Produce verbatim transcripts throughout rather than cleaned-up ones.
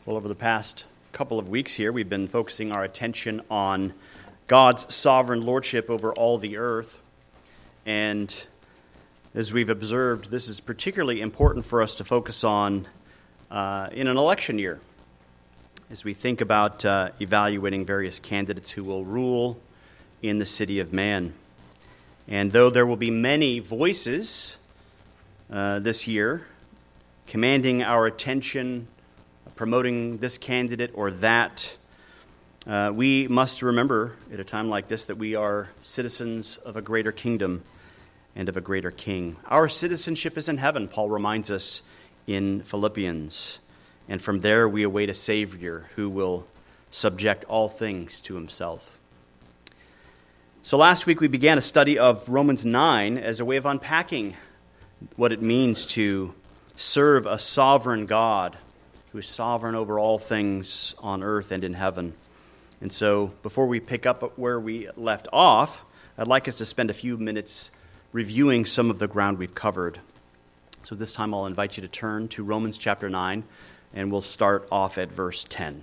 Well, over the past couple of weeks here, we've been focusing our attention on God's sovereign lordship over all the earth. And as we've observed, this is particularly important for us to focus on uh, in an election year, as we think about uh, evaluating various candidates who will rule in the city of man. And though there will be many voices uh, this year commanding our attention, promoting this candidate or that, uh, we must remember at a time like this that we are citizens of a greater kingdom and of a greater king. Our citizenship is in heaven, Paul reminds us in Philippians. And from there we await a Savior who will subject all things to himself. So last week we began a study of Romans nine as a way of unpacking what it means to serve a sovereign God who is sovereign over all things on earth and in heaven. And so before we pick up where we left off, I'd like us to spend a few minutes reviewing some of the ground we've covered. So this time I'll invite you to turn to Romans chapter nine, and we'll start off at verse ten.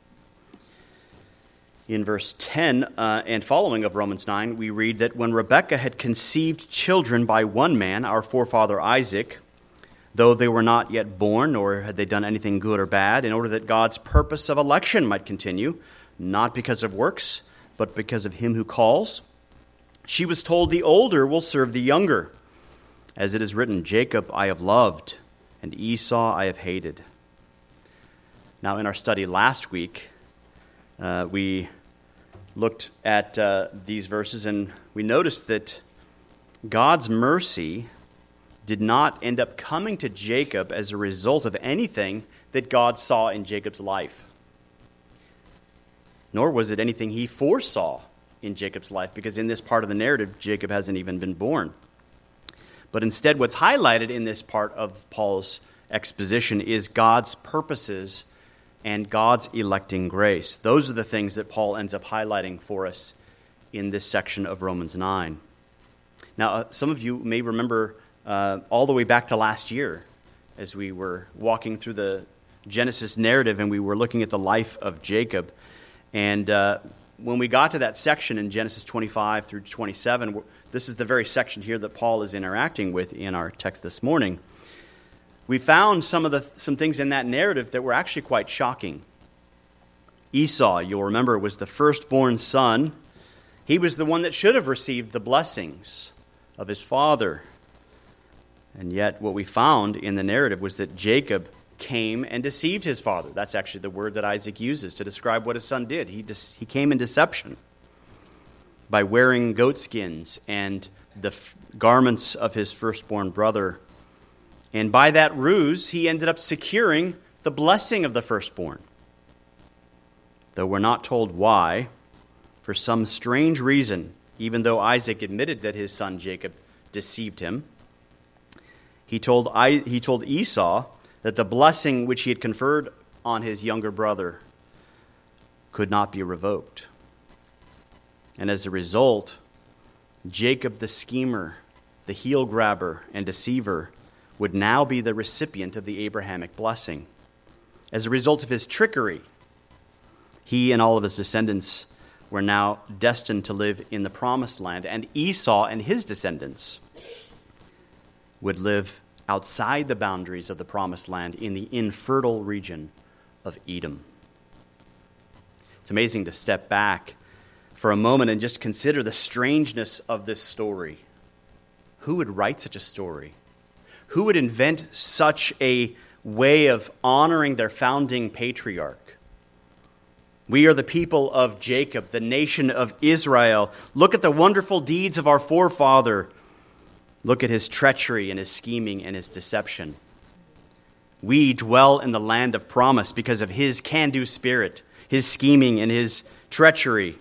In verse ten uh, and following of Romans nine, we read that when Rebekah had conceived children by one man, our forefather Isaac, though they were not yet born, nor had they done anything good or bad, in order that God's purpose of election might continue, not because of works, but because of him who calls, she was told the older will serve the younger. As it is written, Jacob I have loved, and Esau I have hated. Now, in our study last week, uh, we looked at uh, these verses, and we noticed that God's mercy did not end up coming to Jacob as a result of anything that God saw in Jacob's life. Nor was it anything he foresaw in Jacob's life, because in this part of the narrative, Jacob hasn't even been born. But instead, what's highlighted in this part of Paul's exposition is God's purposes and God's electing grace. Those are the things that Paul ends up highlighting for us in this section of Romans nine. Now, uh, some of you may remember Uh, all the way back to last year as we were walking through the Genesis narrative and we were looking at the life of Jacob. And uh, when we got to that section in Genesis twenty-five through twenty-seven, this is the very section here that Paul is interacting with in our text this morning. We found some of the some things in that narrative that were actually quite shocking. Esau, you'll remember, was the firstborn son. He was the one that should have received the blessings of his father. And yet what we found in the narrative was that Jacob came and deceived his father. That's actually the word that Isaac uses to describe what his son did. He de- he came in deception by wearing goatskins and the f- garments of his firstborn brother. And by that ruse, he ended up securing the blessing of the firstborn. Though we're not told why, for some strange reason, even though Isaac admitted that his son Jacob deceived him, He told I, he told Esau that the blessing which he had conferred on his younger brother could not be revoked. And as a result, Jacob the schemer, the heel grabber and deceiver, would now be the recipient of the Abrahamic blessing. As a result of his trickery, he and all of his descendants were now destined to live in the promised land, and Esau and his descendants would live outside the boundaries of the promised land in the infertile region of Edom. It's amazing to step back for a moment and just consider the strangeness of this story. Who would write such a story? Who would invent such a way of honoring their founding patriarch? We are the people of Jacob, the nation of Israel. Look at the wonderful deeds of our forefather. Look at his treachery and his scheming and his deception. We dwell in the land of promise because of his can-do spirit, his scheming and his treachery.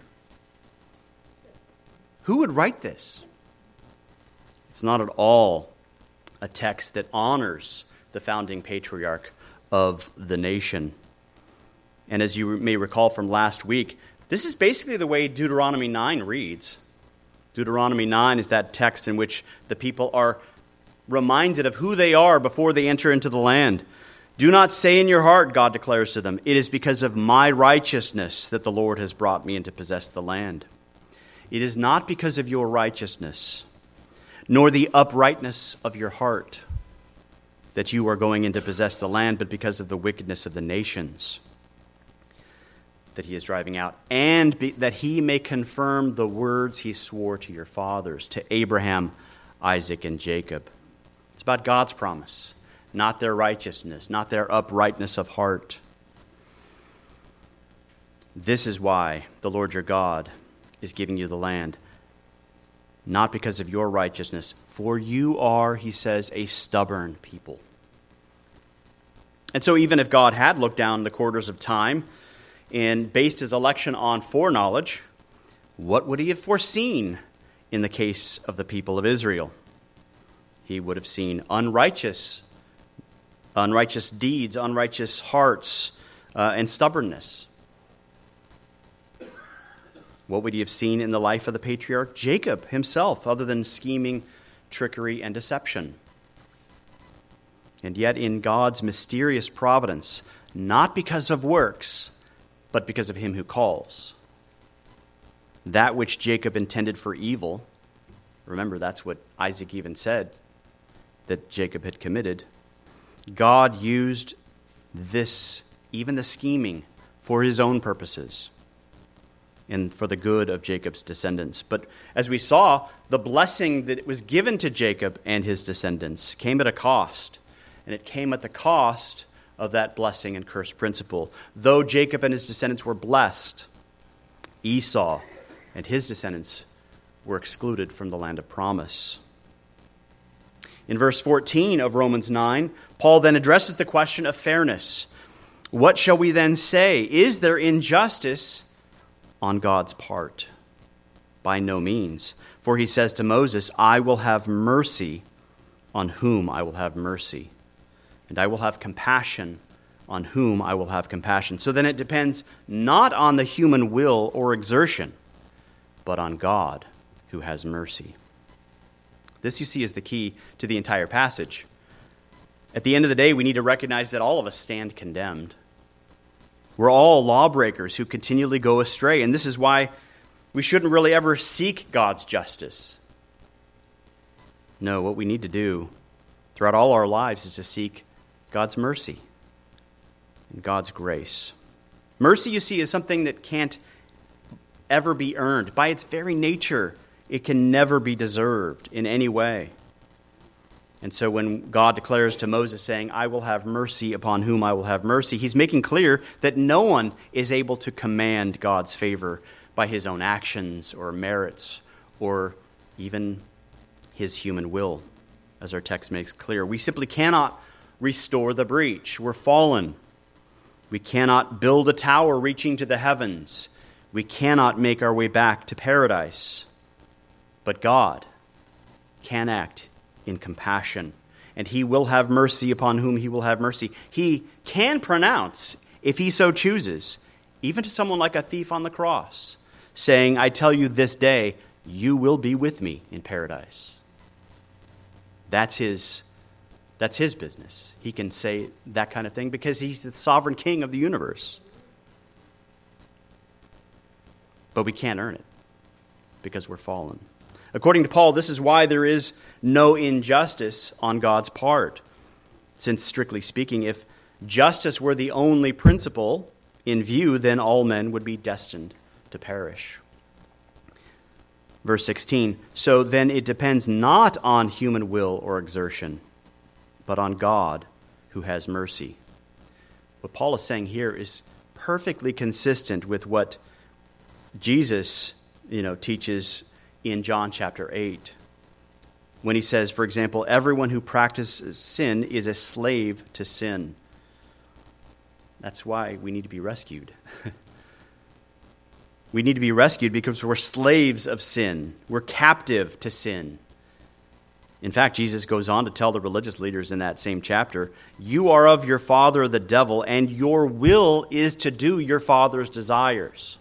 Who would write this? It's not at all a text that honors the founding patriarch of the nation. And as you may recall from last week, this is basically the way Deuteronomy nine reads. Deuteronomy nine is that text in which the people are reminded of who they are before they enter into the land. Do not say in your heart, God declares to them, it is because of my righteousness that the Lord has brought me in to possess the land. It is not because of your righteousness, nor the uprightness of your heart, that you are going in to possess the land, but because of the wickedness of the nations that he is driving out, and be, that he may confirm the words he swore to your fathers, to Abraham, Isaac, and Jacob. It's about God's promise, not their righteousness, not their uprightness of heart. This is why the Lord your God is giving you the land, not because of your righteousness, for you are, he says, a stubborn people. And so even if God had looked down the quarters of time and based his election on foreknowledge, what would he have foreseen in the case of the people of Israel? He would have seen unrighteous, unrighteous deeds, unrighteous hearts, uh, and stubbornness. What would he have seen in the life of the patriarch Jacob himself, other than scheming, trickery, and deception? And yet in God's mysterious providence, not because of works, but because of him who calls, that which Jacob intended for evil, remember that's what Isaac even said that Jacob had committed, God used this, even the scheming, for his own purposes and for the good of Jacob's descendants. But as we saw, the blessing that was given to Jacob and his descendants came at a cost, and it came at the cost of that blessing and curse principle. Though Jacob and his descendants were blessed, Esau and his descendants were excluded from the land of promise. In verse fourteen of Romans nine, Paul then addresses the question of fairness. What shall we then say? Is there injustice on God's part? By no means. For he says to Moses, I will have mercy on whom I will have mercy, and I will have compassion on whom I will have compassion. So then it depends not on the human will or exertion, but on God who has mercy. This, you see, is the key to the entire passage. At the end of the day, we need to recognize that all of us stand condemned. We're all lawbreakers who continually go astray, and this is why we shouldn't really ever seek God's justice. No, what we need to do throughout all our lives is to seek God's mercy and God's grace. Mercy, you see, is something that can't ever be earned. By its very nature, it can never be deserved in any way. And so when God declares to Moses saying, I will have mercy upon whom I will have mercy, he's making clear that no one is able to command God's favor by his own actions or merits or even his human will, as our text makes clear. We simply cannot restore the breach. We're fallen. We cannot build a tower reaching to the heavens. We cannot make our way back to paradise. But God can act in compassion, and he will have mercy upon whom he will have mercy. He can pronounce, if he so chooses, even to someone like a thief on the cross, saying, I tell you this day, you will be with me in paradise. That's his, that's his business. He can say that kind of thing because he's the sovereign king of the universe. But we can't earn it because we're fallen. According to Paul, this is why there is no injustice on God's part. Since, strictly speaking, if justice were the only principle in view, then all men would be destined to perish. Verse sixteen, so then it depends not on human will or exertion, but on God who has mercy. What Paul is saying here is perfectly consistent with what Jesus, you know, teaches in John chapter eight, when he says, for example, everyone who practices sin is a slave to sin. That's why we need to be rescued. We need to be rescued because we're slaves of sin. We're captive to sin. In fact, Jesus goes on to tell the religious leaders in that same chapter, you are of your father the devil, and your will is to do your father's desires.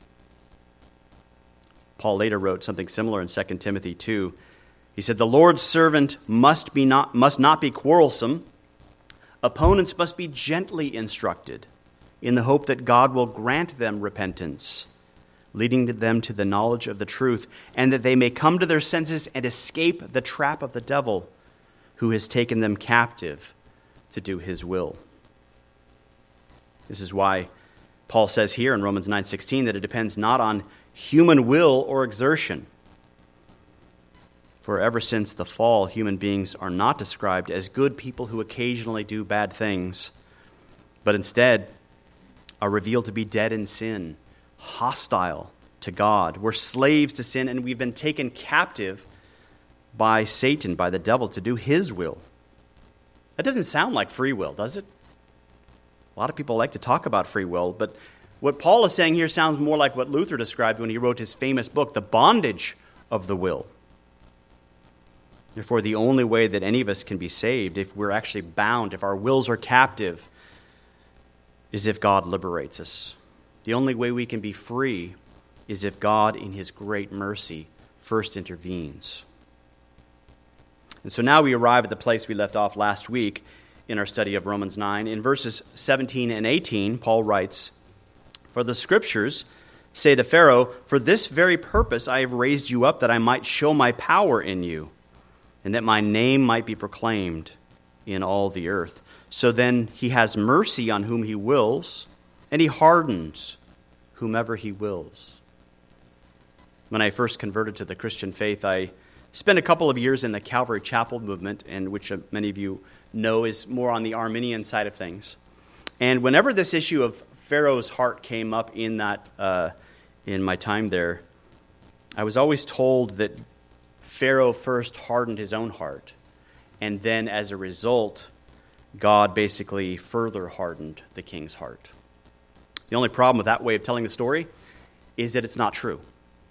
Paul later wrote something similar in Second Timothy two. He said, the Lord's servant must be not must not be quarrelsome, Opponents must be gently instructed in the hope that God will grant them repentance, leading to them to the knowledge of the truth, and that they may come to their senses and escape the trap of the devil, who has taken them captive to do his will. This is why Paul says here in Romans nine sixteen that it depends not on human will or exertion. For ever since the fall, human beings are not described as good people who occasionally do bad things, but instead are revealed to be dead in sin, hostile to God. We're slaves to sin, and we've been taken captive by Satan, by the devil, to do his will. That doesn't sound like free will, does it? A lot of people like to talk about free will, but what Paul is saying here sounds more like what Luther described when he wrote his famous book, The Bondage of the Will. Therefore, the only way that any of us can be saved, if we're actually bound, if our wills are captive, is if God liberates us. The only way we can be free is if God, in his great mercy, first intervenes. And so now we arrive at the place we left off last week in our study of Romans nine. In verses seventeen and eighteen, Paul writes, "For the scriptures say to Pharaoh, 'For this very purpose I have raised you up, that I might show my power in you, and that my name might be proclaimed in all the earth.' So then he has mercy on whom he wills, and he hardens whomever he wills." When I first converted to the Christian faith, I spent a couple of years in the Calvary Chapel movement, and which many of you know is more on the Arminian side of things. And whenever this issue of Pharaoh's heart came up in that uh, in my time there, I was always told that Pharaoh first hardened his own heart, and then as a result, God basically further hardened the king's heart. The only problem with that way of telling the story is that it's not true.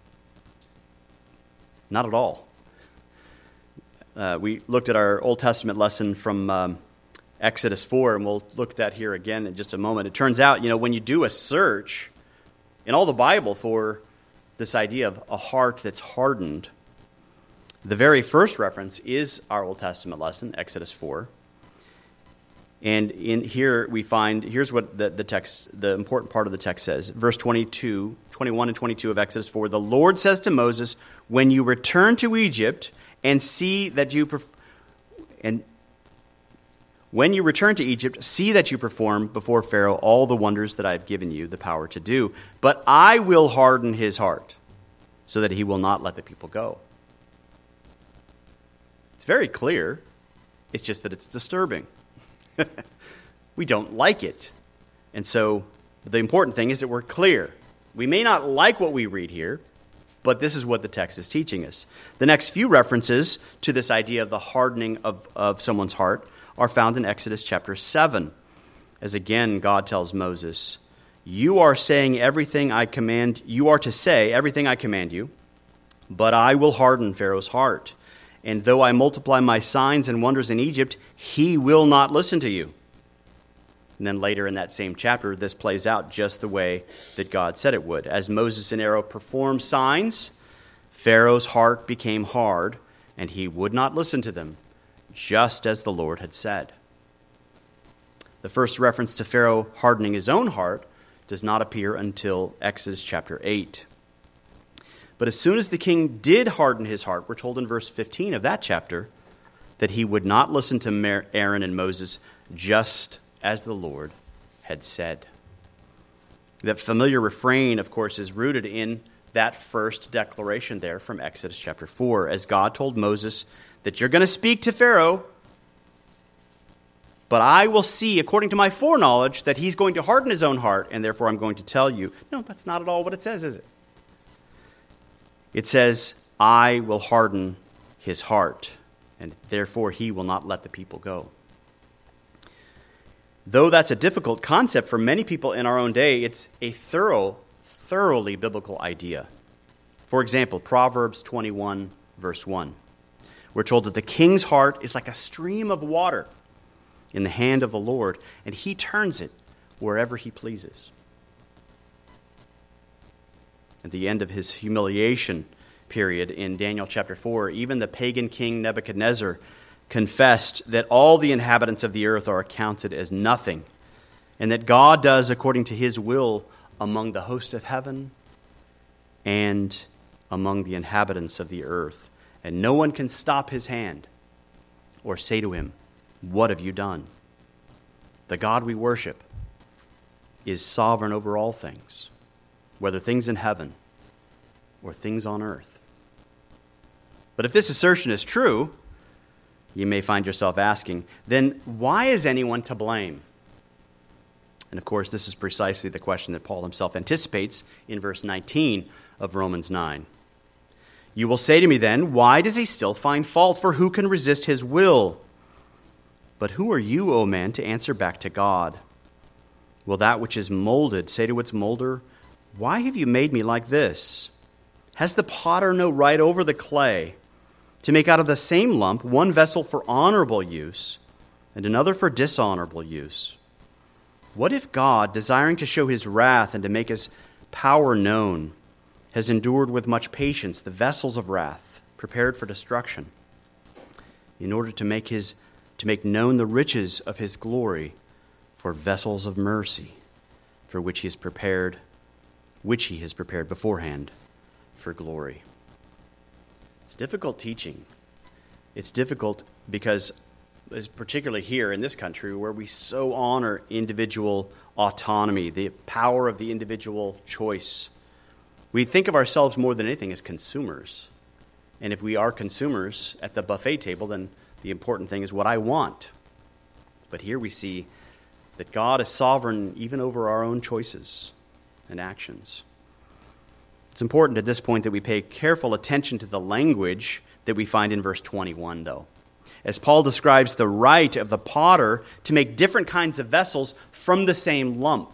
Not at all. Uh, we looked at our Old Testament lesson from um, Exodus four, and we'll look at that here again in just a moment. It turns out, you know, when you do a search in all the Bible for this idea of a heart that's hardened, the very first reference is our Old Testament lesson, Exodus four. And in here we find, here's what the, the text, the important part of the text says. Verse twenty-two, twenty-one and twenty-two of Exodus four, "The Lord says to Moses, 'When you return to Egypt and see that you perf- and when you return to Egypt, see that you perform before Pharaoh all the wonders that I have given you the power to do. But I will harden his heart so that he will not let the people go.'" It's very clear. It's just that it's disturbing. We don't like it. And so the important thing is that we're clear. We may not like what we read here, but this is what the text is teaching us. The next few references to this idea of the hardening of, of someone's heart are found in Exodus chapter seven. As again, God tells Moses, "You are saying everything I command, you are to say everything I command you, but I will harden Pharaoh's heart. And though I multiply my signs and wonders in Egypt, he will not listen to you." And then later in that same chapter, this plays out just the way that God said it would. As Moses and Aaron performed signs, Pharaoh's heart became hard, and he would not listen to them, just as the Lord had said. The first reference to Pharaoh hardening his own heart does not appear until Exodus chapter eight. But as soon as the king did harden his heart, we're told in verse fifteen of that chapter that he would not listen to Aaron and Moses, just as the Lord had said. That familiar refrain, of course, is rooted in that first declaration there from Exodus chapter four, as God told Moses that you're going to speak to Pharaoh, but I will see, according to my foreknowledge, that he's going to harden his own heart, and therefore I'm going to tell you. No, that's not at all what it says, is it? It says, I will harden his heart, and therefore he will not let the people go. Though that's a difficult concept for many people in our own day, it's a thorough, thoroughly biblical idea. For example, Proverbs twenty-one, verse one. We're told that the king's heart is like a stream of water in the hand of the Lord, and he turns it wherever he pleases. At the end of his humiliation period in Daniel chapter four, even the pagan king Nebuchadnezzar confessed that all the inhabitants of the earth are accounted as nothing, and that God does according to his will among the host of heaven and among the inhabitants of the earth. And no one can stop his hand or say to him, "What have you done?" The God we worship is sovereign over all things, whether things in heaven or things on earth. But if this assertion is true, you may find yourself asking, then why is anyone to blame? And of course, this is precisely the question that Paul himself anticipates in verse nineteen of Romans nine. You will say to me then, why does he still find fault? For who can resist his will? But who are you, O man, to answer back to God? Will that which is molded say to its molder, why have you made me like this? Has the potter no right over the clay to make out of the same lump one vessel for honorable use and another for dishonorable use? What if God, desiring to show his wrath and to make his power known, has endured with much patience the vessels of wrath prepared for destruction, in order to make his to make known the riches of his glory for vessels of mercy, for which he is prepared, which he has prepared beforehand for glory. It's difficult teaching. It's difficult because, particularly here in this country, where we so honor individual autonomy, the power of the individual choice, we think of ourselves more than anything as consumers. And if we are consumers at the buffet table, then the important thing is what I want. But here we see that God is sovereign even over our own choices and actions. It's important at this point that we pay careful attention to the language that we find in verse twenty-one, though, as Paul describes the right of the potter to make different kinds of vessels from the same lump.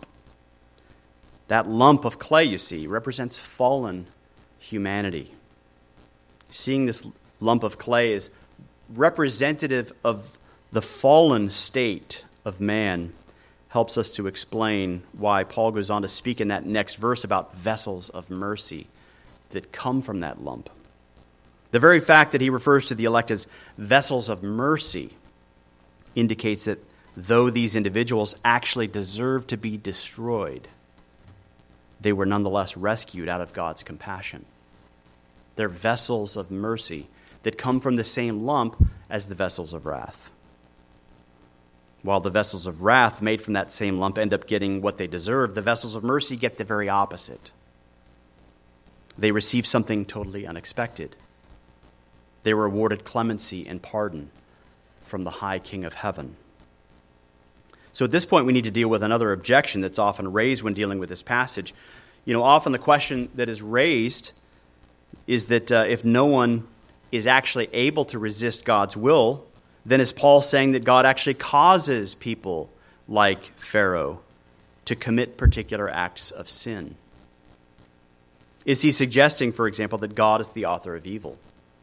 That lump of clay, you see, represents fallen humanity. Seeing this lump of clay is representative of the fallen state of man helps us to explain why Paul goes on to speak in that next verse about vessels of mercy that come from that lump. The very fact that he refers to the elect as vessels of mercy indicates that though these individuals actually deserve to be destroyed, they were nonetheless rescued out of God's compassion. They're vessels of mercy that come from the same lump as the vessels of wrath. While the vessels of wrath made from that same lump end up getting what they deserve, the vessels of mercy get the very opposite. They receive something totally unexpected. They were awarded clemency and pardon from the high King of heaven. So at this point, we need to deal with another objection that's often raised when dealing with this passage. You know, often the question that is raised is that uh, if no one is actually able to resist God's will, then is Paul saying that God actually causes people like Pharaoh to commit particular acts of sin? Is he suggesting, for example, that God is the author of evil?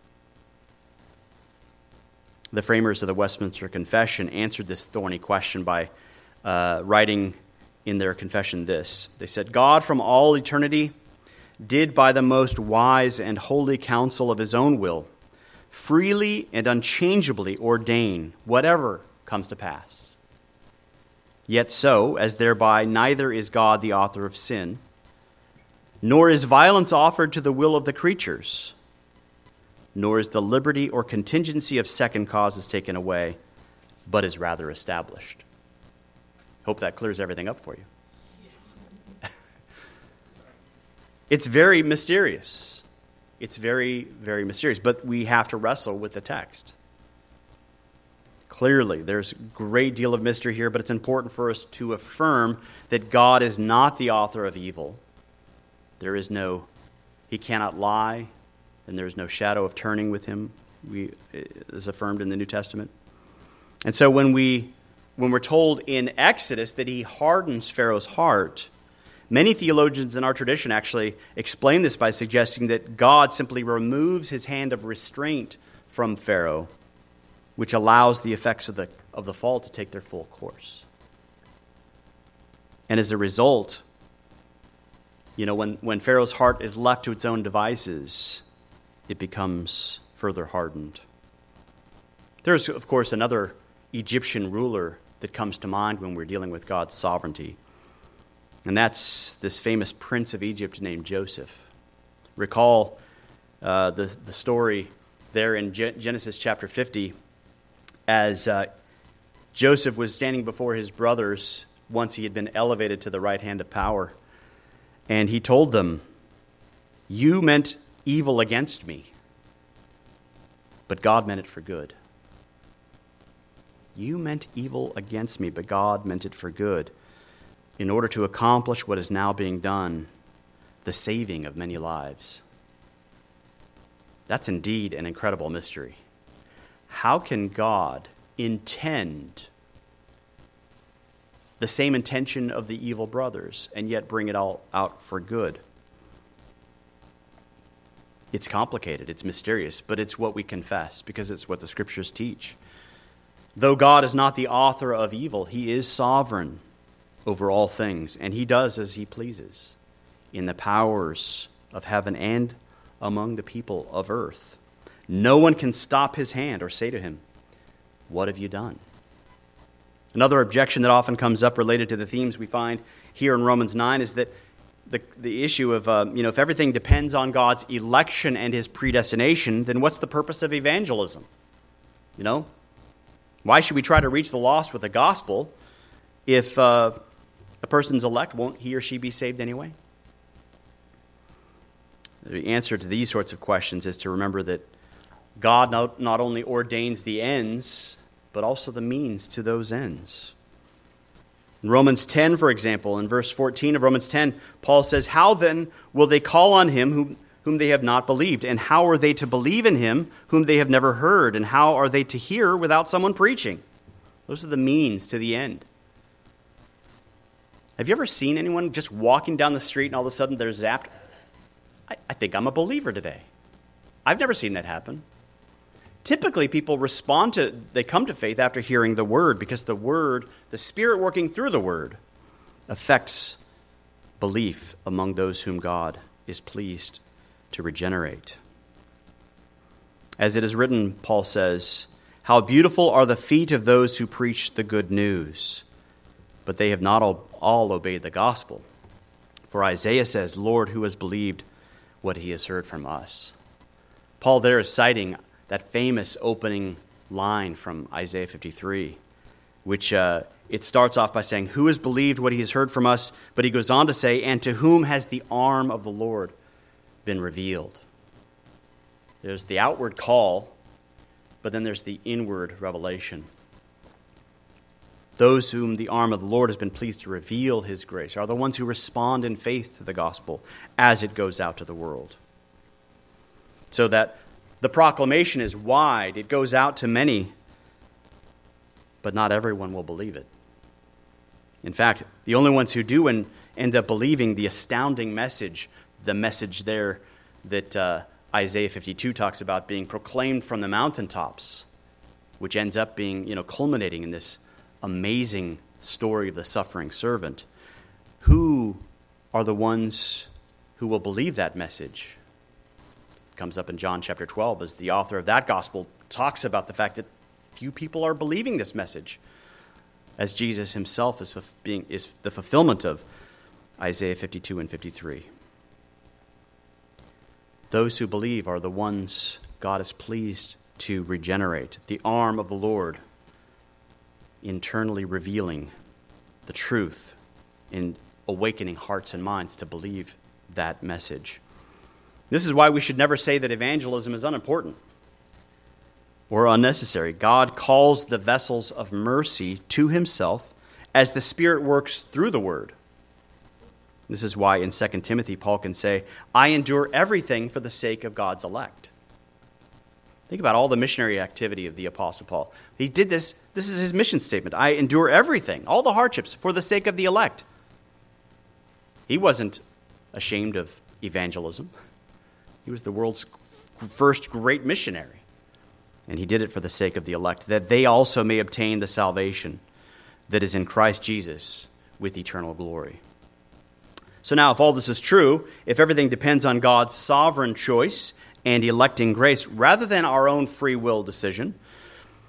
The framers of the Westminster Confession answered this thorny question by uh, writing in their confession this. They said, God from all eternity did by the most wise and holy counsel of his own will freely and unchangeably ordain whatever comes to pass. Yet so, as thereby neither is God the author of sin, nor is violence offered to the will of the creatures, nor is the liberty or contingency of second causes taken away, but is rather established. Hope that clears everything up for you. It's very mysterious. It's very, very mysterious, but we have to wrestle with the text. Clearly, there's a great deal of mystery here, but it's important for us to affirm that God is not the author of evil. There is no, he cannot lie, and there is no shadow of turning with him, we, is affirmed in the New Testament. And so when we, when we're told in Exodus that he hardens Pharaoh's heart, many theologians in our tradition actually explain this by suggesting that God simply removes his hand of restraint from Pharaoh, which allows the effects of the, of the fall to take their full course. And as a result, you know, when, when Pharaoh's heart is left to its own devices, it becomes further hardened. There's, of course, another Egyptian ruler that comes to mind when we're dealing with God's sovereignty. And that's this famous prince of Egypt named Joseph. Recall uh, the, the story there in Ge- Genesis chapter fifty, as uh, Joseph was standing before his brothers once he had been elevated to the right hand of power. And he told them, "You meant evil against me, but God meant it for good." You meant evil against me, but God meant it for good, in order to accomplish what is now being done, the saving of many lives. That's indeed an incredible mystery. How can God intend the same intention of the evil brothers and yet bring it all out for good? It's complicated, it's mysterious, but it's what we confess because it's what the Scriptures teach. Though God is not the author of evil, he is sovereign over all things, and he does as he pleases in the powers of heaven and among the people of earth. No one can stop his hand or say to him, "What have you done?" Another objection that often comes up related to the themes we find here in Romans nine is that the, the issue of, uh, you know, if everything depends on God's election and his predestination, then what's the purpose of evangelism? You know? Why should we try to reach the lost with the gospel if uh, a person's elect, won't he or she be saved anyway? The answer to these sorts of questions is to remember that God not, not only ordains the ends, but also the means to those ends. In Romans ten, for example, in verse fourteen of Romans ten, Paul says, "How then will they call on him whom, whom they have not believed? And how are they to believe in him whom they have never heard? And how are they to hear without someone preaching?" Those are the means to the end. Have you ever seen anyone just walking down the street and all of a sudden they're zapped? I, I think I'm a believer today. I've never seen that happen. Typically, people respond to, they come to faith after hearing the word, because the word, the Spirit working through the word, affects belief among those whom God is pleased to regenerate. As it is written, Paul says, "How beautiful are the feet of those who preach the good news, but they have not all, all obeyed the gospel. For Isaiah says, 'Lord, who has believed what he has heard from us?'" Paul there is citing that famous opening line from Isaiah fifty-three, which uh, it starts off by saying, "Who has believed what he has heard from us?" But he goes on to say, "And to whom has the arm of the Lord been revealed?" There's the outward call, but then there's the inward revelation. Those whom the arm of the Lord has been pleased to reveal his grace are the ones who respond in faith to the gospel as it goes out to the world. So that the proclamation is wide. It goes out to many, but not everyone will believe it. In fact, the only ones who do and end up believing the astounding message, the message there that uh, Isaiah fifty-two talks about being proclaimed from the mountaintops, which ends up being, you know, culminating in this amazing story of the suffering servant. Who are the ones who will believe that message? It comes up in John chapter twelve as the author of that gospel talks about the fact that few people are believing this message, as Jesus himself is, being, is the fulfillment of Isaiah fifty-two and fifty-three. Those who believe are the ones God is pleased to regenerate, the arm of the Lord internally revealing the truth in awakening hearts and minds to believe that message. This is why we should never say that evangelism is unimportant or unnecessary. God calls the vessels of mercy to himself as the Spirit works through the word. This is why in Second Timothy, Paul can say, "I endure everything for the sake of God's elect." Think about all the missionary activity of the Apostle Paul. He did this, this is his mission statement. I endure everything, all the hardships, for the sake of the elect. He wasn't ashamed of evangelism. He was the world's first great missionary. And he did it for the sake of the elect, that they also may obtain the salvation that is in Christ Jesus with eternal glory. So now, if all this is true, if everything depends on God's sovereign choice and electing grace, rather than our own free will decision,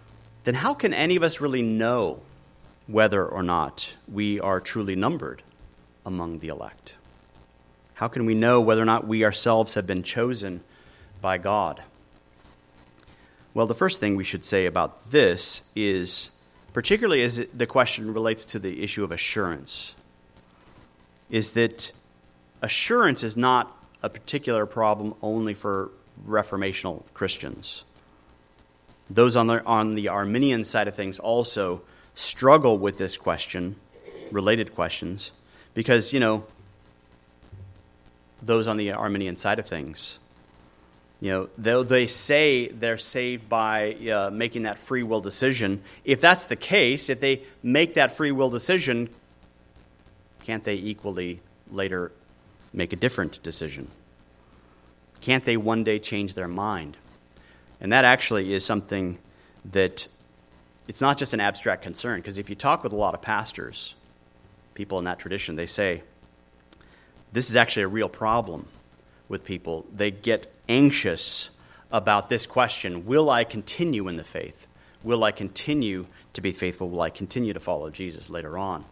then how can any of us really know whether or not we are truly numbered among the elect? How can we know whether or not we ourselves have been chosen by God? Well, the first thing we should say about this is, particularly as the question relates to the issue of assurance, is that assurance is not a particular problem only for reformational Christians. Those on the, on the Arminian side of things also struggle with this question, related questions, because, you know, those on the Arminian side of things, you know, though they say they're saved by uh, making that free will decision, if that's the case, if they make that free will decision, can't they equally later make a different decision? Can't they one day change their mind? And that actually is something that it's not just an abstract concern, because if you talk with a lot of pastors, people in that tradition, they say, this is actually a real problem with people. They get anxious about this question: will I continue in the faith? Will I continue to be faithful? Will I continue to follow Jesus later on?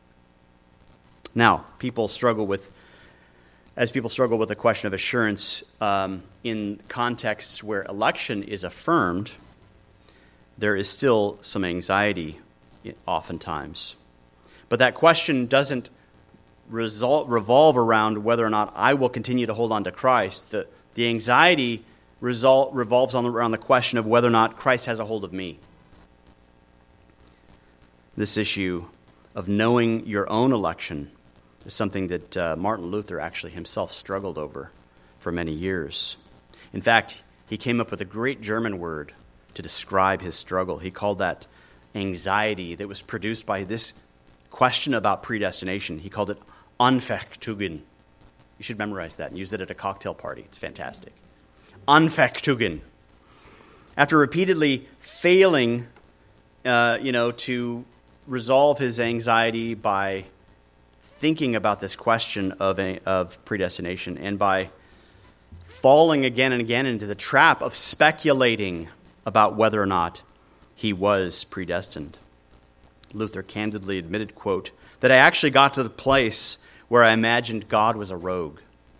Now, people struggle with, as people struggle with the question of assurance um, in contexts where election is affirmed, there is still some anxiety oftentimes. But that question doesn't result, revolve around whether or not I will continue to hold on to Christ. The, the anxiety result, revolves on the, around the question of whether or not Christ has a hold of me. This issue of knowing your own election is something that uh, Martin Luther actually himself struggled over for many years. In fact, he came up with a great German word to describe his struggle. He called that anxiety that was produced by this question about predestination. He called it Anfechtungen. You should memorize that and use it at a cocktail party. It's fantastic. Anfechtungen. After repeatedly failing, uh, you know, to resolve his anxiety by thinking about this question of a, of predestination, and by falling again and again into the trap of speculating about whether or not he was predestined, Luther candidly admitted, quote, that I actually got to the place where I imagined God was a rogue.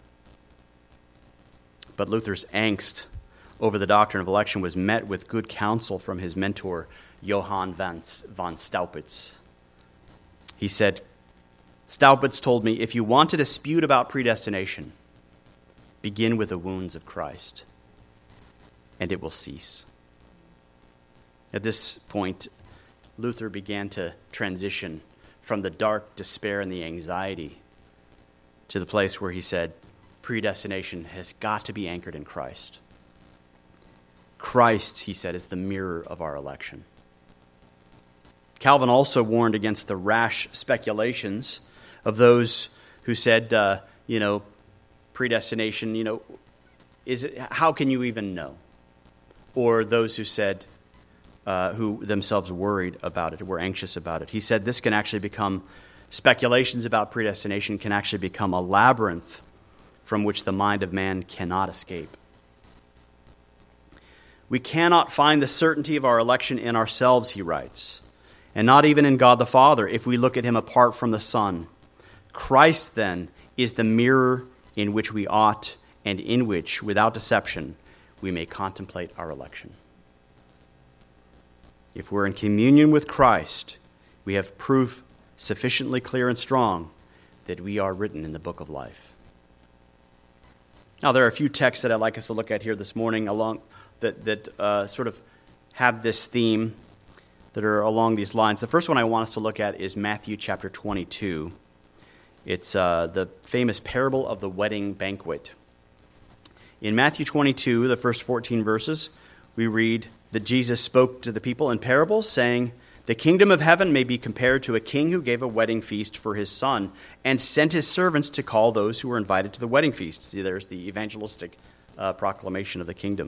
But Luther's angst over the doctrine of election was met with good counsel from his mentor, Johann von Staupitz. He said, Staupitz told me, if you want to dispute about predestination, begin with the wounds of Christ, and it will cease. At this point, Luther began to transition from the dark despair and the anxiety to the place where he said, predestination has got to be anchored in Christ. Christ, he said, is the mirror of our election. Calvin also warned against the rash speculations of those who said, uh, you know, predestination, you know, is it, how can you even know? Or those who said, uh, who themselves worried about it, were anxious about it. He said this can actually become, speculations about predestination can actually become a labyrinth from which the mind of man cannot escape. We cannot find the certainty of our election in ourselves, he writes, and not even in God the Father if we look at him apart from the Son. Christ, then, is the mirror in which we ought and in which, without deception, we may contemplate our election. If we're in communion with Christ, we have proof sufficiently clear and strong that we are written in the book of life. Now, there are a few texts that I'd like us to look at here this morning along that, that uh, sort of have this theme, that are along these lines. The first one I want us to look at is Matthew chapter twenty-two. It's uh, the famous parable of the wedding banquet. In Matthew twenty-two, the first fourteen verses, we read that Jesus spoke to the people in parables, saying, "The kingdom of heaven may be compared to a king who gave a wedding feast for his son and sent his servants to call those who were invited to the wedding feast." See, there's the evangelistic uh, proclamation of the kingdom.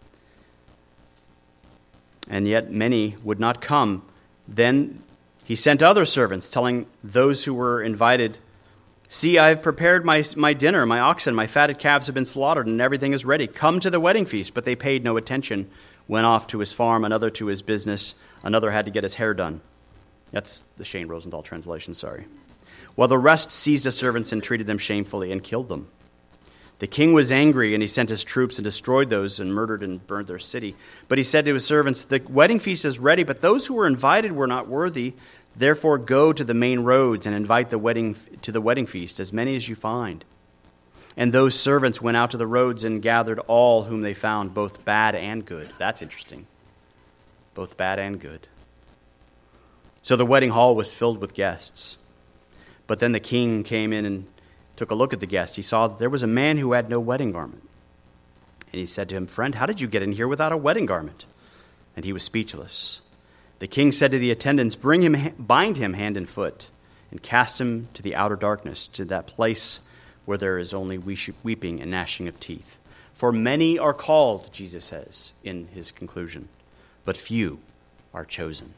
And yet many would not come. Then he sent other servants, telling those who were invited, "See, I have prepared my, my dinner, my oxen, my fatted calves have been slaughtered, and everything is ready. Come to the wedding feast." But they paid no attention went off to his farm, another to his business, another had to get his hair done. That's the Shane Rosenthal translation, sorry. While the rest seized his servants and treated them shamefully and killed them. The king was angry, and he sent his troops and destroyed those and murdered and burned their city. But he said to his servants, the wedding feast is ready, but those who were invited were not worthy. Therefore go to the main roads and invite the wedding to the wedding feast, as many as you find. And those servants went out to the roads and gathered all whom they found, both bad and good. That's interesting. Both bad and good. So the wedding hall was filled with guests. But then the king came in and took a look at the guest. He saw that there was a man who had no wedding garment. And he said to him, "Friend, how did you get in here without a wedding garment?" And he was speechless. The king said to the attendants, "Bring him, bind him hand and foot, and cast him to the outer darkness, to that place where there is only weeping and gnashing of teeth. For many are called," Jesus says in his conclusion, "but few are chosen."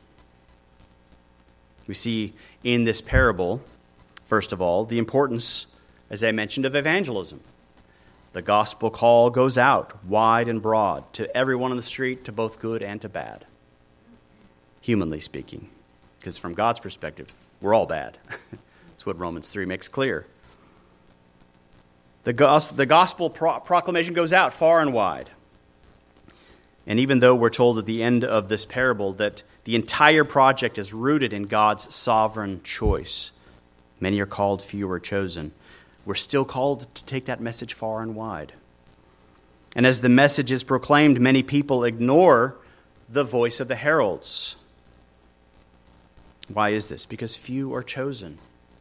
We see in this parable, first of all, the importance, as I mentioned, of evangelism. The gospel call goes out wide and broad to everyone on the street, to both good and to bad, humanly speaking. Because from God's perspective, we're all bad. That's what Romans three makes clear. The, gos- the gospel pro- proclamation goes out far and wide. And even though we're told at the end of this parable that the entire project is rooted in God's sovereign choice, many are called, few are chosen, we're still called to take that message far and wide. And as the message is proclaimed, many people ignore the voice of the heralds. Why is this? Because few are chosen.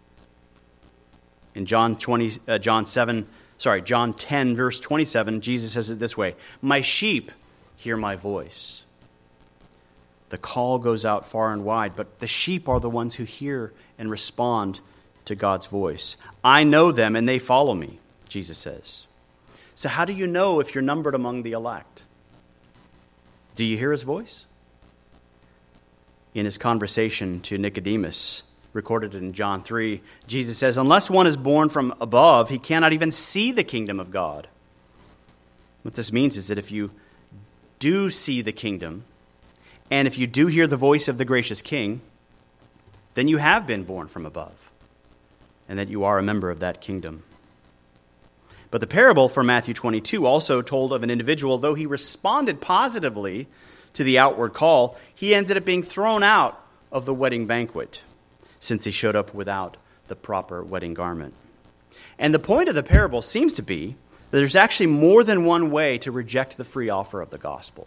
In John twenty, uh, John seven, sorry, John ten, verse twenty-seven, Jesus says it this way: "My sheep hear my voice." The call goes out far and wide, but the sheep are the ones who hear and respond to God's voice. "I know them and they follow me," Jesus says. So how do you know if you're numbered among the elect? Do you hear his voice? In his conversation to Nicodemus, recorded in John three, Jesus says, "Unless one is born from above, he cannot even see the kingdom of God." What this means is that if you do see the kingdom, and if you do hear the voice of the gracious King, then you have been born from above, and that you are a member of that kingdom. But the parable from Matthew twenty-two also told of an individual, though he responded positively to the outward call, he ended up being thrown out of the wedding banquet, since he showed up without the proper wedding garment. And the point of the parable seems to be that there's actually more than one way to reject the free offer of the gospel.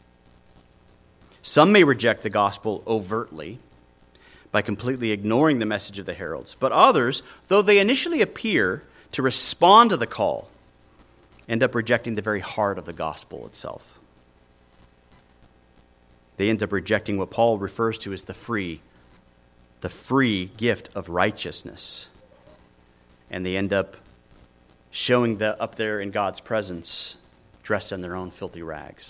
Some may reject the gospel overtly by completely ignoring the message of the heralds, but others, though they initially appear to respond to the call, end up rejecting the very heart of the gospel itself. They end up rejecting what Paul refers to as the free the free gift of righteousness. And they end up showing that up there in God's presence, dressed in their own filthy rags.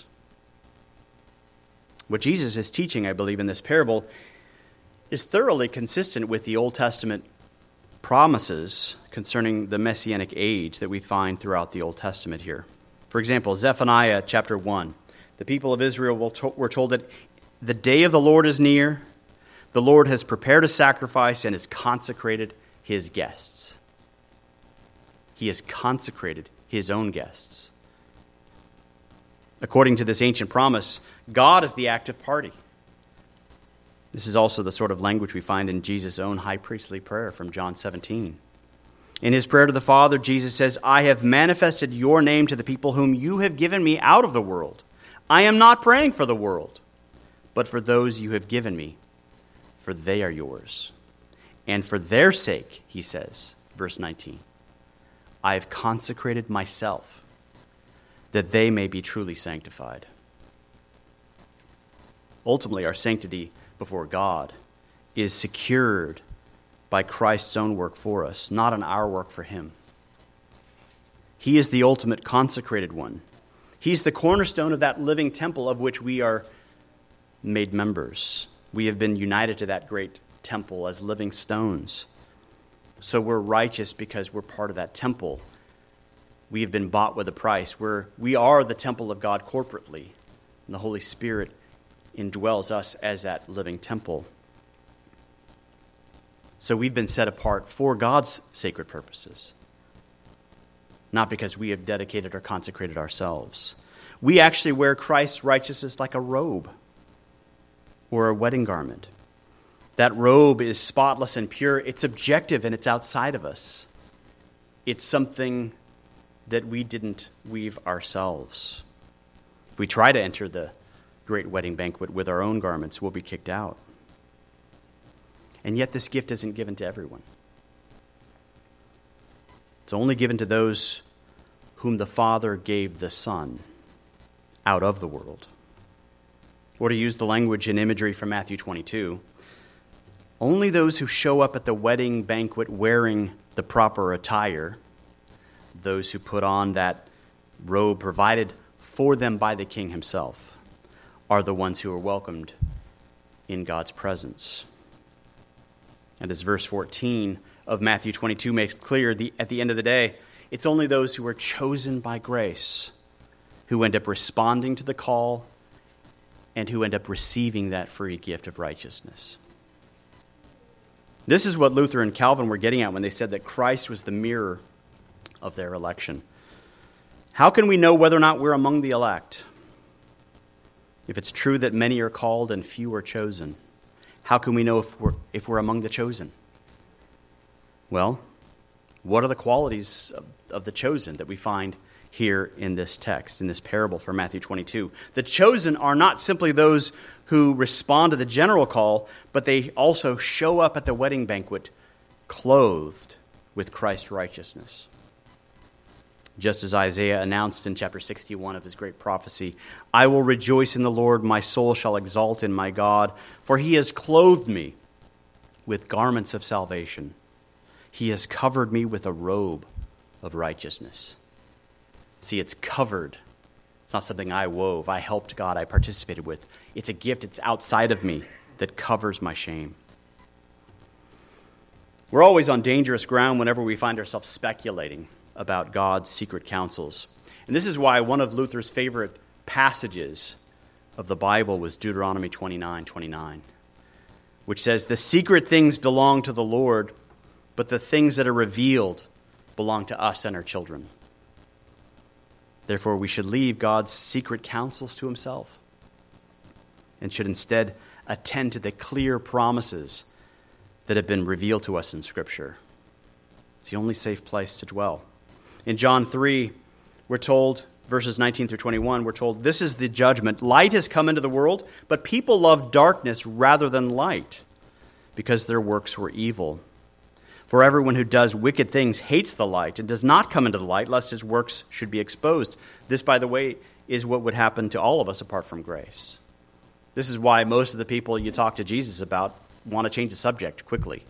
What Jesus is teaching, I believe, in this parable is thoroughly consistent with the Old Testament promises concerning the Messianic age that we find throughout the Old Testament here. For example, Zephaniah chapter one. The people of Israel were told that the day of the Lord is near. The Lord has prepared a sacrifice and has consecrated his guests. He has consecrated his own guests. According to this ancient promise, God is the active party. This is also the sort of language we find in Jesus' own high priestly prayer from John seventeen. In his prayer to the Father, Jesus says, "I have manifested your name to the people whom you have given me out of the world. I am not praying for the world, but for those you have given me, for they are yours. And for their sake," he says, verse nineteen, "I have consecrated myself, that they may be truly sanctified." Ultimately, our sanctity before God is secured by Christ's own work for us, not in our work for him. He is the ultimate consecrated one. He's the cornerstone of that living temple of which we are made members. We have been united to that great temple as living stones. So we're righteous because we're part of that temple. We have been bought with a price. We're, we are the temple of God corporately. And the Holy Spirit indwells us as that living temple. So we've been set apart for God's sacred purposes, not because we have dedicated or consecrated ourselves. We actually wear Christ's righteousness like a robe or a wedding garment. That robe is spotless and pure. It's objective and it's outside of us. It's something that we didn't weave ourselves. If we try to enter the great wedding banquet with our own garments, we'll be kicked out. And yet this gift isn't given to everyone. It's only given to those whom the Father gave the Son out of the world. Or to use the language and imagery from Matthew twenty-two, only those who show up at the wedding banquet wearing the proper attire, those who put on that robe provided for them by the King himself, are the ones who are welcomed in God's presence. And as verse fourteen of Matthew twenty-two makes clear, the, at the end of the day, it's only those who are chosen by grace who end up responding to the call and who end up receiving that free gift of righteousness. This is what Luther and Calvin were getting at when they said that Christ was the mirror of their election. How can we know whether or not we're among the elect? If it's true that many are called and few are chosen, how can we know if we're, if we're among the chosen? Well, what are the qualities of, of the chosen that we find here in this text, in this parable for Matthew twenty-two? The chosen are not simply those who respond to the general call, but they also show up at the wedding banquet clothed with Christ's righteousness. Just as Isaiah announced in chapter sixty-one of his great prophecy, I will rejoice in the Lord, my soul shall exalt in my God, for he has clothed me with garments of salvation. He has covered me with a robe of righteousness. See, it's covered. It's not something I wove, I helped God, I participated with. It's a gift, it's outside of me that covers my shame. We're always on dangerous ground whenever we find ourselves speculating about God's secret counsels. And this is why one of Luther's favorite passages of the Bible was Deuteronomy twenty-nine twenty-nine, which says, the secret things belong to the Lord, but the things that are revealed belong to us and our children. Therefore, we should leave God's secret counsels to himself and should instead attend to the clear promises that have been revealed to us in Scripture. It's the only safe place to dwell. In John three, we're told, verses nineteen through twenty-one, we're told, this is the judgment. Light has come into the world, but people love darkness rather than light, because their works were evil. For everyone who does wicked things hates the light and does not come into the light, lest his works should be exposed. This, by the way, is what would happen to all of us apart from grace. This is why most of the people you talk to Jesus about want to change the subject quickly.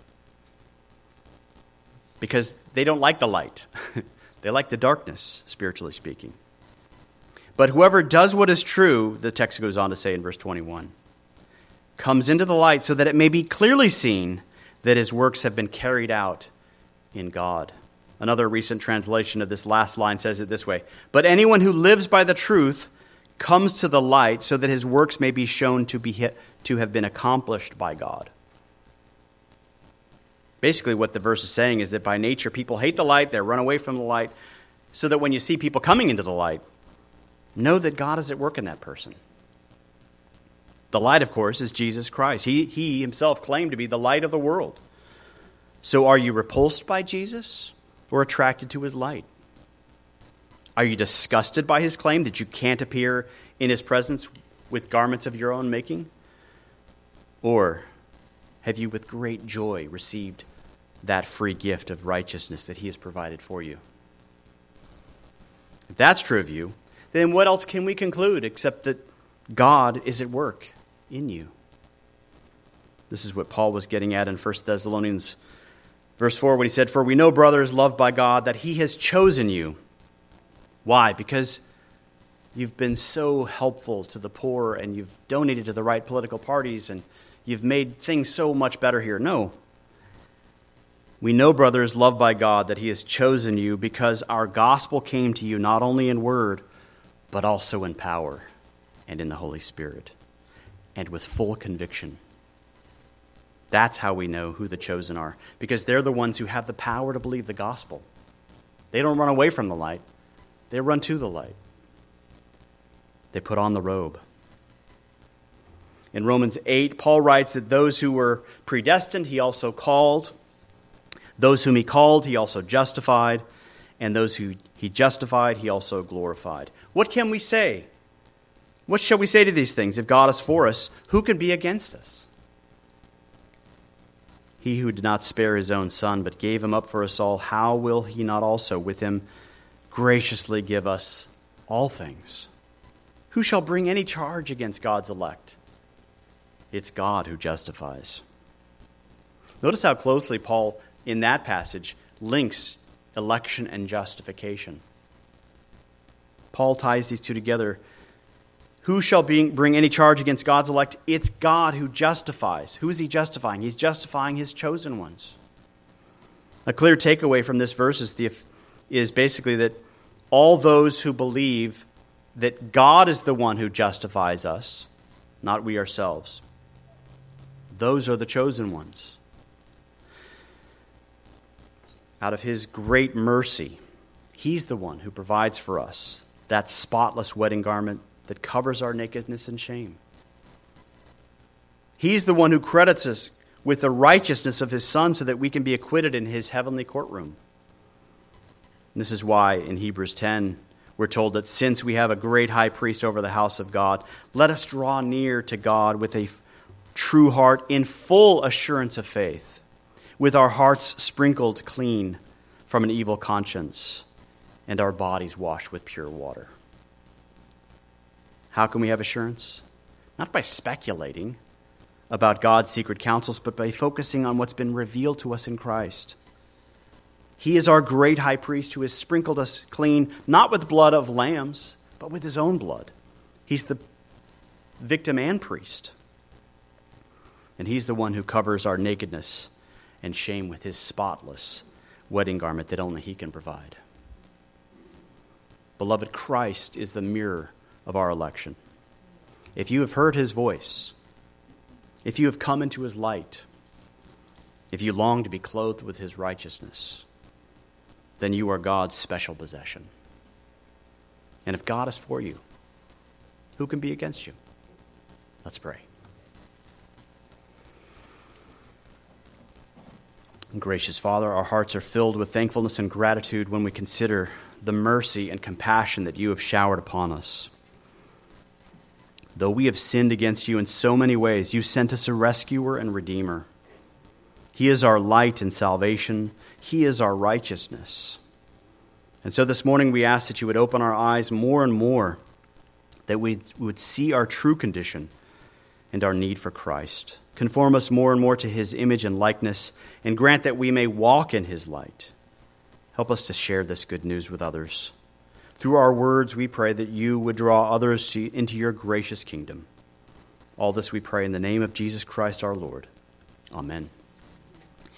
Because they don't like the light. They like the darkness, spiritually speaking. But whoever does what is true, the text goes on to say in verse twenty-one, comes into the light so that it may be clearly seen that his works have been carried out in God. Another recent translation of this last line says it this way, but anyone who lives by the truth comes to the light so that his works may be shown to be to have been accomplished by God. Basically, what the verse is saying is that by nature, people hate the light, they run away from the light, so that when you see people coming into the light, know that God is at work in that person. The light, of course, is Jesus Christ. He, he himself claimed to be the light of the world. So are you repulsed by Jesus or attracted to his light? Are you disgusted by his claim that you can't appear in his presence with garments of your own making? Or have you with great joy received that free gift of righteousness that he has provided for you? If that's true of you, then what else can we conclude except that God is at work in you? This is what Paul was getting at in First Thessalonians verse four when he said, for we know, brothers, loved by God, that he has chosen you. Why? Because you've been so helpful to the poor and you've donated to the right political parties and you've made things so much better here. No. We know, brothers, loved by God, that he has chosen you because our gospel came to you not only in word, but also in power. and in the Holy Spirit, and with full conviction. That's how we know who the chosen are, because they're the ones who have the power to believe the gospel. They don't run away from the light. They run to the light. They put on the robe. In Romans eight, Paul writes that those who were predestined, he also called. Those whom he called, he also justified. And those who he justified, he also glorified. What can we say? What shall we say to these things? If God is for us, who can be against us? He who did not spare his own son, but gave him up for us all, how will he not also with him graciously give us all things? Who shall bring any charge against God's elect? It's God who justifies. Notice how closely Paul, in that passage, links election and justification. Paul ties these two together. Who shall be, bring any charge against God's elect? It's God who justifies. Who is he justifying? He's justifying his chosen ones. A clear takeaway from this verse is, the, is basically that all those who believe that God is the one who justifies us, not we ourselves, those are the chosen ones. Out of his great mercy, he's the one who provides for us that spotless wedding garment that covers our nakedness and shame. He's the one who credits us with the righteousness of his Son so that we can be acquitted in his heavenly courtroom. And this is why in Hebrews ten, we're told that since we have a great high priest over the house of God, let us draw near to God with a true heart in full assurance of faith, with our hearts sprinkled clean from an evil conscience and our bodies washed with pure water. How can we have assurance? Not by speculating about God's secret counsels, but by focusing on what's been revealed to us in Christ. He is our great high priest who has sprinkled us clean, not with blood of lambs, but with his own blood. He's the victim and priest. And he's the one who covers our nakedness and shame with his spotless wedding garment that only he can provide. Beloved, Christ is the mirror of our election. If you have heard his voice, if you have come into his light, if you long to be clothed with his righteousness, then you are God's special possession. And if God is for you, who can be against you? Let's pray. Gracious Father, our hearts are filled with thankfulness and gratitude when we consider the mercy and compassion that you have showered upon us. Though we have sinned against you in so many ways, you sent us a rescuer and redeemer. He is our light and salvation. He is our righteousness. And so this morning we ask that you would open our eyes more and more, that we would see our true condition and our need for Christ. Conform us more and more to his image and likeness, and grant that we may walk in his light. Help us to share this good news with others. Through our words, we pray that you would draw others to, into your gracious kingdom. All this we pray in the name of Jesus Christ our Lord. Amen.